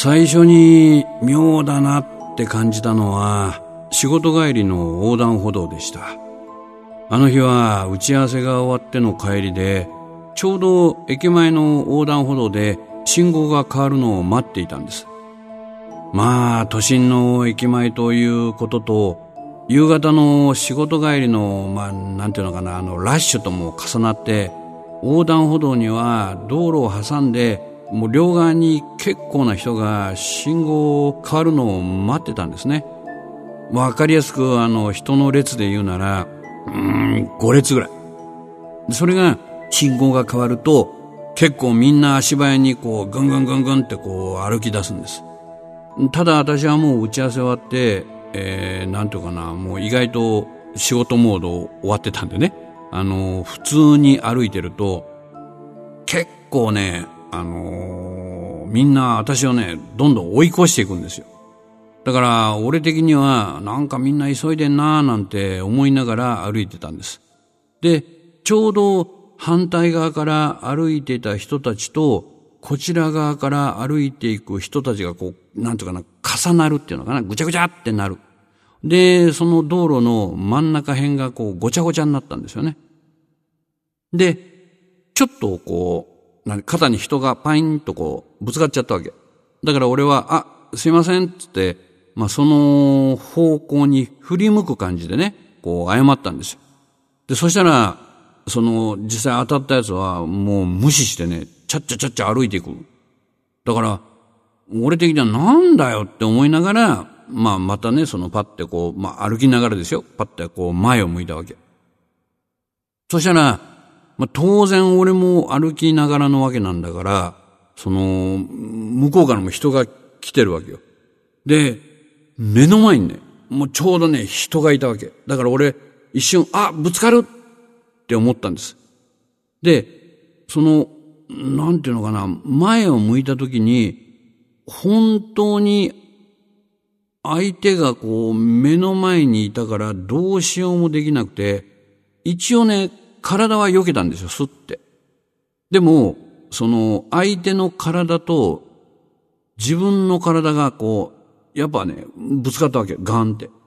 最初に妙だなって感じたのは仕事帰りの横断歩道でした。あの日は打ち合わせが終わっての帰りで、ちょうど駅前の横断歩道で信号が変わるのを待っていたんです。まあ都心の駅前ということと、夕方の仕事帰りのなんていうのかな、ラッシュとも重なって、横断歩道には道路を挟んでもう両側に結構な人が信号変わるのを待ってたんですね。わかりやすく人の列で言うなら5列ぐらい。それが信号が変わると結構みんな足早にこうぐんぐんぐんぐんってこう歩き出すんです。ただ私はもう打ち合わせ終わって、なんていうかな、もう意外と仕事モード終わってたんでね、普通に歩いてると結構ね、みんな私をねどんどん追い越していくんですよ。だから俺的にはなんかみんな急いでんなーなんて思いながら歩いてたんです。でちょうど反対側から歩いていた人たちとこちら側から歩いていく人たちがこうなんていうかな、重なるっていうのかな、ぐちゃぐちゃってなる。でその道路の真ん中辺がこうごちゃごちゃになったんですよね。でちょっとこう肩に人がパインとこうぶつかっちゃったわけだから、俺はすいませんっつって、その方向に振り向く感じでねこう謝ったんですよ。でそしたらその実際当たったやつはもう無視してね、ちゃっちゃちゃっちゃ歩いていく。だから俺的にはなんだよって思いながら、またねそのパッてこう、歩きながらですよ、パッてこう前を向いたわけ。そしたら当然俺も歩きながらのわけなんだから、その向こうからも人が来てるわけよ。で目の前にねもうちょうどね人がいたわけだから、俺一瞬ぶつかるって思ったんです。でそのなんていうのかな、前を向いた時に本当に相手がこう目の前にいたからどうしようもできなくて、一応ね体は避けたんですよ、スッて。でもその相手の体と自分の体がこうやっぱねぶつかったわけ、ガンって。